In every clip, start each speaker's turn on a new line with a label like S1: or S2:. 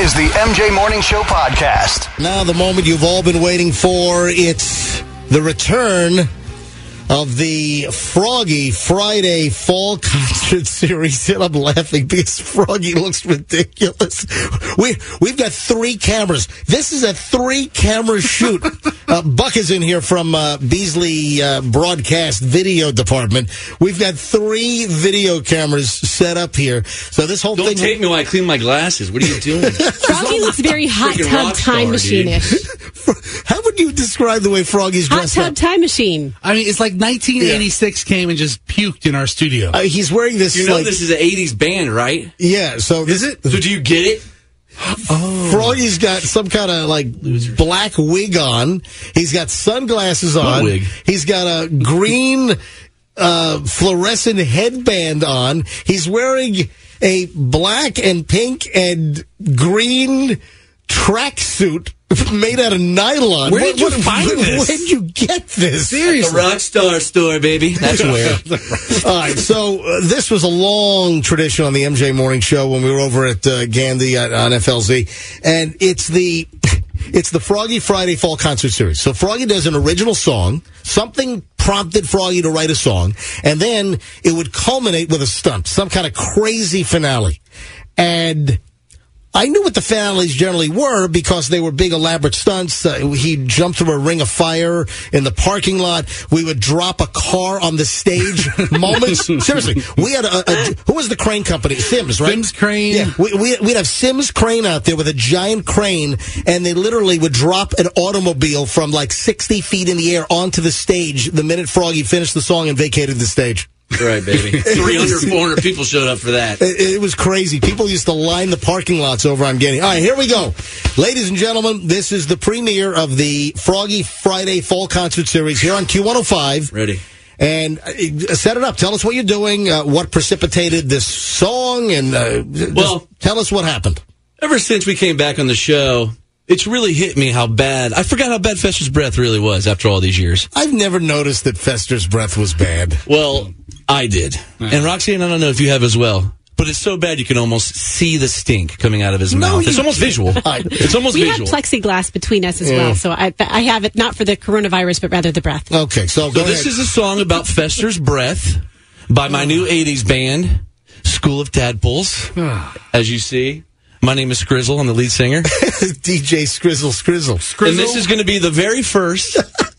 S1: is the MJ Morning Show podcast.
S2: Now the moment you've all been waiting for, it's the return of the Froggy Friday Fall Concert Series. And I'm laughing because Froggy looks ridiculous. We've got 3 cameras. This is a 3-camera shoot. Buck is in here from Beasley Broadcast Video Department. We've got 3 video cameras set up here. So this whole thing...
S3: Don't take me while I clean my glasses. What are you doing?
S4: Froggy looks very hot tub time machine-ish.
S2: How would you describe the way Froggy's dressed up?
S4: Hot tub time machine.
S5: I mean, it's like 1986 came and just puked in our studio.
S2: He's wearing this...
S3: You know this is an 80s band, right?
S2: Yeah, so...
S5: Is it?
S3: So do you get it?
S2: Oh. Froggy's got some kind of black wig on. He's got sunglasses on.
S3: Wig.
S2: He's got a green fluorescent headband on. He's wearing a black and pink and green tracksuit made out of nylon.
S5: Where did you find this?
S2: Where did you get this?
S5: Seriously.
S3: The Rockstar store, baby. That's where.
S2: All right, so this was a long tradition on the MJ Morning Show when we were over at Gandhi on FLZ, and it's the Froggy Friday Fall Concert Series. So Froggy does an original song. Something prompted Froggy to write a song, and then it would culminate with a stunt, some kind of crazy finale. And I knew what the finales generally were because they were big, elaborate stunts. He'd jump through a ring of fire in the parking lot. We would drop a car on the stage. Moments. Seriously, we had who was the crane company? Sims, right?
S5: Sims Crane.
S2: Yeah, we'd have Sims Crane out there with a giant crane, and they literally would drop an automobile from 60 feet in the air onto the stage the minute Froggy finished the song and vacated the stage.
S3: Right, baby. 300, 400 people showed up for that.
S2: It was crazy. People used to line the parking lots over on Getty. All right, here we go. Ladies and gentlemen, this is the premiere of the Froggy Friday Fall Concert Series here on Q105.
S3: Ready.
S2: And set it up. Tell us what you're doing, what precipitated this song, and tell us what happened.
S3: Ever since we came back on the show, it's really hit me how bad. I forgot how bad Fester's Breath really was after all these years.
S2: I've never noticed that Fester's Breath was bad.
S3: Well, I did. And Roxanne, I don't know if you have as well. But it's so bad you can almost see the stink coming out of his mouth. It's almost visual. It's almost
S4: we
S3: visual.
S4: We have plexiglass between us as well, so I have it not for the coronavirus, but rather the breath.
S2: Okay, so
S3: this is a song about Fester's Breath by my new 80s band, School of Tadpoles. As you see, my name is Skrizzle. I'm the lead singer.
S2: DJ Skrizzle.
S3: And this is going to be the very first...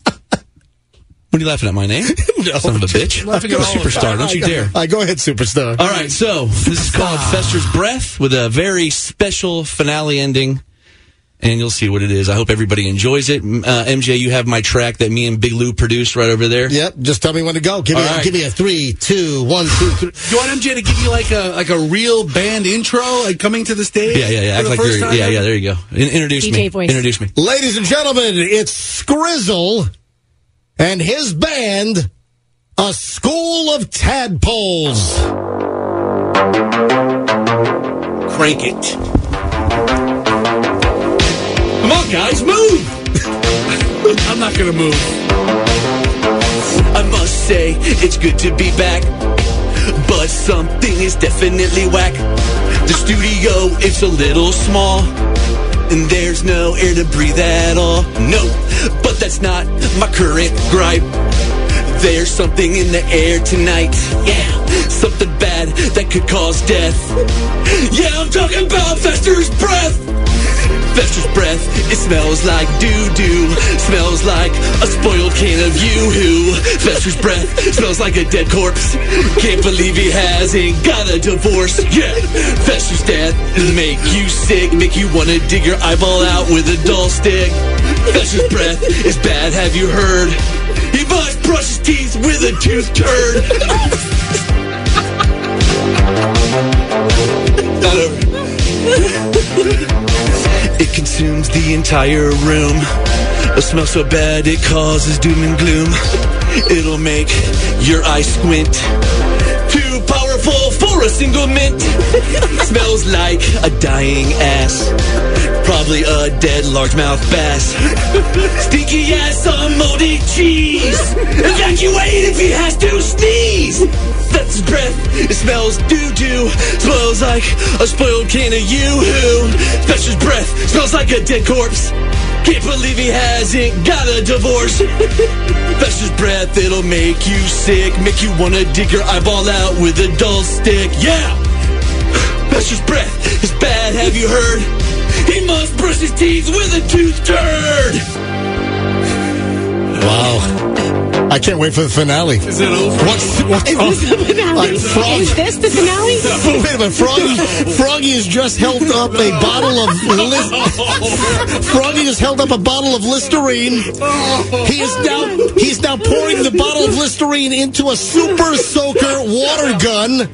S3: What are you laughing at, my name?
S2: No.
S3: Son of a bitch.
S2: Laughing
S3: at Superstar, don't you dare.
S2: Go ahead, Superstar.
S3: All right, so this is called Fester's Breath with a very special finale ending, and you'll see what it is. I hope everybody enjoys it. MJ, you have my track that me and Big Lou produced right over there.
S2: Yep, just tell me when to go. Give me a 3, 2, 1, 2, 3.
S5: You want MJ to give you like a real band intro, coming to the stage?
S3: Yeah. Act like you're. Yeah. There you go. Introduce
S4: DJ
S3: me.
S4: Voice.
S3: Introduce me.
S2: Ladies and gentlemen, it's Skrizzle and his band, A School of Tadpoles.
S3: Crank it. Come on, guys, move!
S5: I'm not going to move.
S3: I must say, it's good to be back, but something is definitely whack. The studio, it's a little small, and there's no air to breathe at all. No, but that's not my current gripe. There's something in the air tonight. Yeah, something bad that could cause death. Yeah, I'm talking about Fester's Breath. Fester's Breath, it smells like doo-doo. Smells like a spoiled can of Yoo-hoo. Fester's Breath smells like a dead corpse. Can't believe he hasn't got a divorce. Yeah, Fester's death make you sick. Make you want to dig your eyeball out with a dull stick. Fester's Breath is bad, have you heard? He must brush his teeth with a tooth turd. Not over. It consumes the entire room. A smell so bad it causes doom and gloom. It'll make your eyes squint. Too powerful for a single mint. Smells like a dying ass. Probably a dead largemouth bass. Stinky ass on moldy cheese. Evacuate if he has to sneeze. That's his breath. It smells doo-doo. Smells like a spoiled can of Yoo-hoo. Fester's breath smells like a dead corpse. Can't believe he hasn't got a divorce. Fester's breath, it'll make you sick. Make you wanna dig your eyeball out with a dull stick. Yeah! Fester's breath is bad, have you heard? He must brush his teeth with a tooth turd.
S2: Wow. I can't wait for the finale.
S5: Is it over?
S2: What's
S4: Is this the finale? Is this the finale?
S2: Wait a minute, Froggy has just held up a bottle of Froggy just held up a bottle of Listerine. He's now pouring the bottle of Listerine into a super soaker water gun.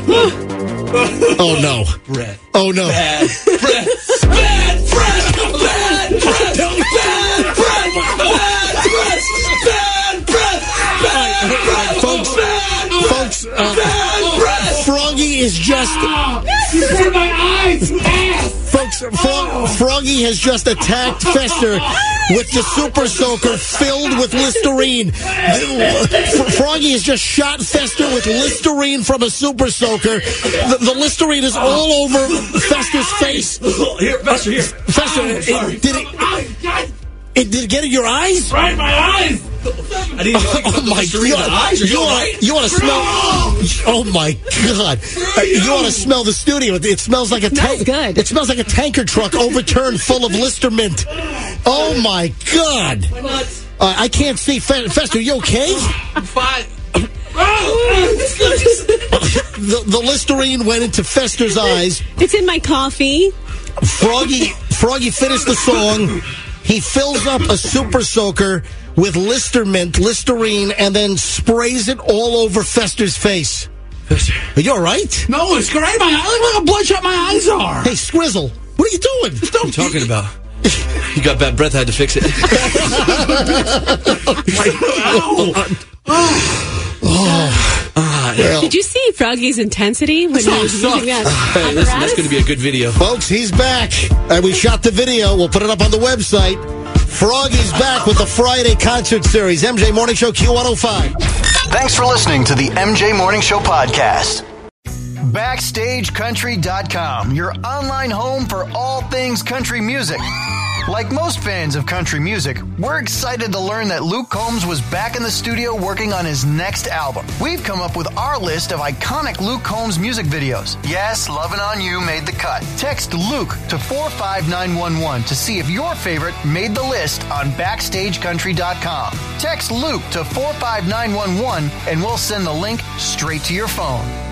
S2: Oh no.
S3: Breath.
S2: Oh no.
S3: Bad breath. Bad breath. Bad breath. Bad breath. Bad breath. Bad breath. Bad breath.
S2: Folks, Froggy is just...
S5: You burned my eyes!
S2: Folks, Froggy has just attacked Fester with the super soaker filled with Listerine. Froggy has just shot Fester with Listerine from a super soaker. The Listerine is all over Fester's face.
S3: Here, Fester, here.
S2: Fester, did it get in your eyes?
S5: Right in my eyes!
S3: I didn't think
S2: Oh my God! You want to smell? Oh my God! You want to smell the studio? It smells like a
S4: Smells good.
S2: It smells like a tanker truck overturned full of Listermint. Oh my God! I can't see Fester. You okay?
S3: I'm fine.
S2: The Listerine went into Fester's eyes.
S4: It's in my coffee.
S2: Froggy finished the song. He fills up a super soaker with Listerine, and then sprays it all over Fester's face.
S3: Fester.
S2: Are you all right?
S5: No, it's great. Look how bloodshot my eyes are.
S2: Hey, Squizzle, what are you doing?
S3: What are you talking about? You got bad breath, I had to fix it.
S2: Well,
S4: Did you see Froggy's intensity when he was using that
S3: Hey, listen, that's
S4: apparatus?
S3: going to be a good video.
S2: folks, he's back. We shot the video. We'll put it up on the website. Froggy's back with the Friday concert series. MJ Morning Show Q105.
S1: Thanks for listening to the MJ Morning Show podcast. BackstageCountry.com, your online home for all things country music. Like most fans of country music, we're excited to learn that Luke Combs was back in the studio working on his next album. We've come up with our list of iconic Luke Combs music videos. Yes, Lovin' On You made the cut. Text Luke to 45911 to see if your favorite made the list on BackstageCountry.com. Text Luke to 45911 and we'll send the link straight to your phone.